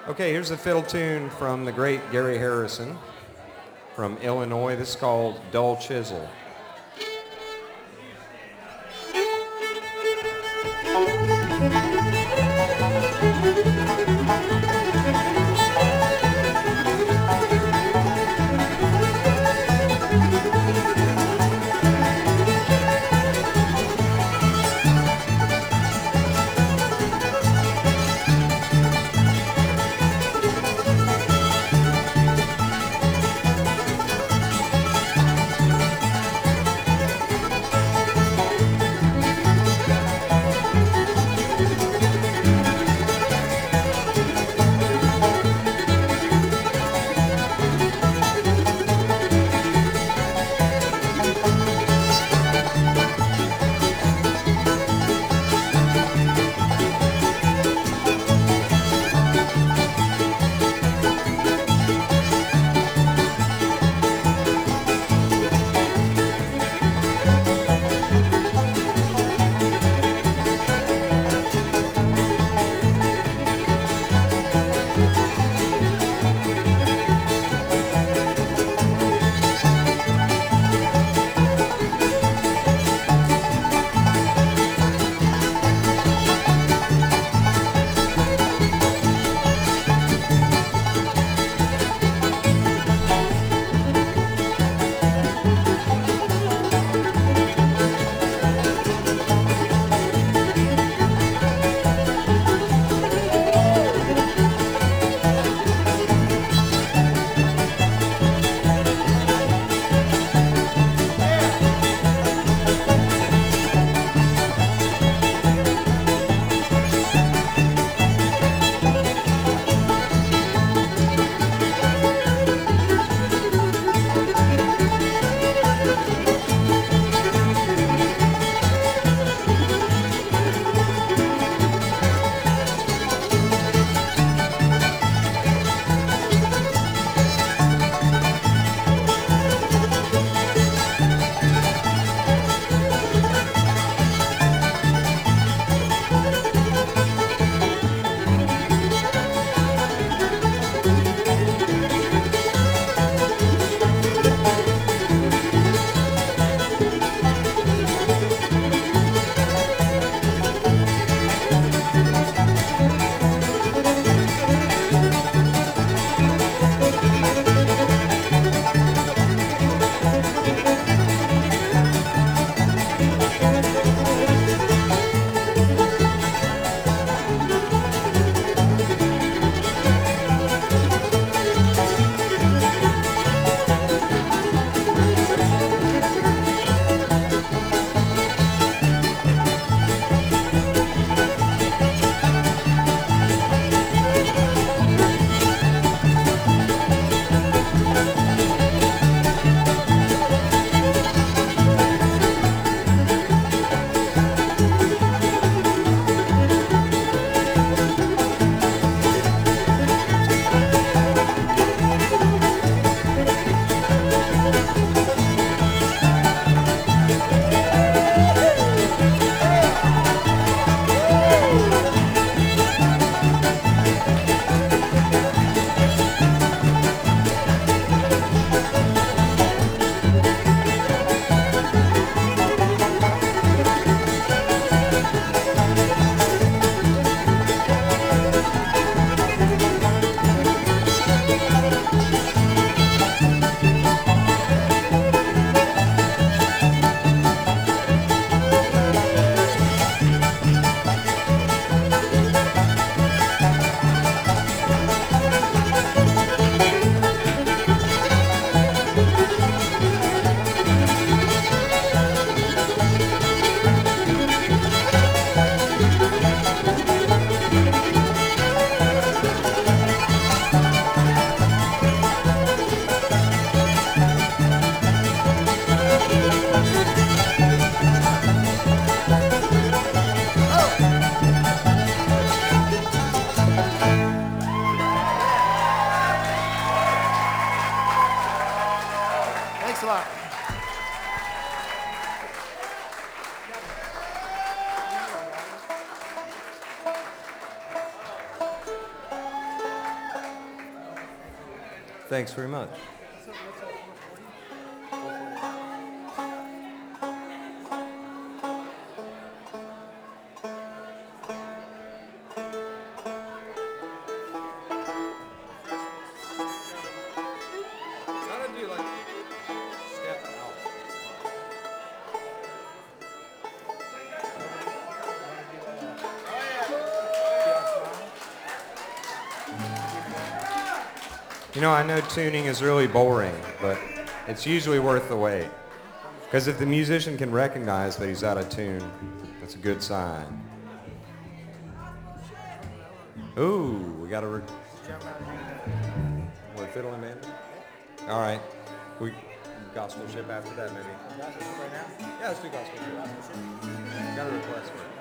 Okay, here's a fiddle tune from the great Gary Harrison from Illinois. This is called Dull Chisel. Thanks very much. You know, I know tuning is really boring, but it's usually worth the wait. Because if the musician can recognize that he's out of tune, that's a good sign. Ooh, we got a... What, fiddle and mandolin? All right. We gospel ship after that, maybe. Gospel ship right now? Yeah, let's do gospel ship. Got a request for it.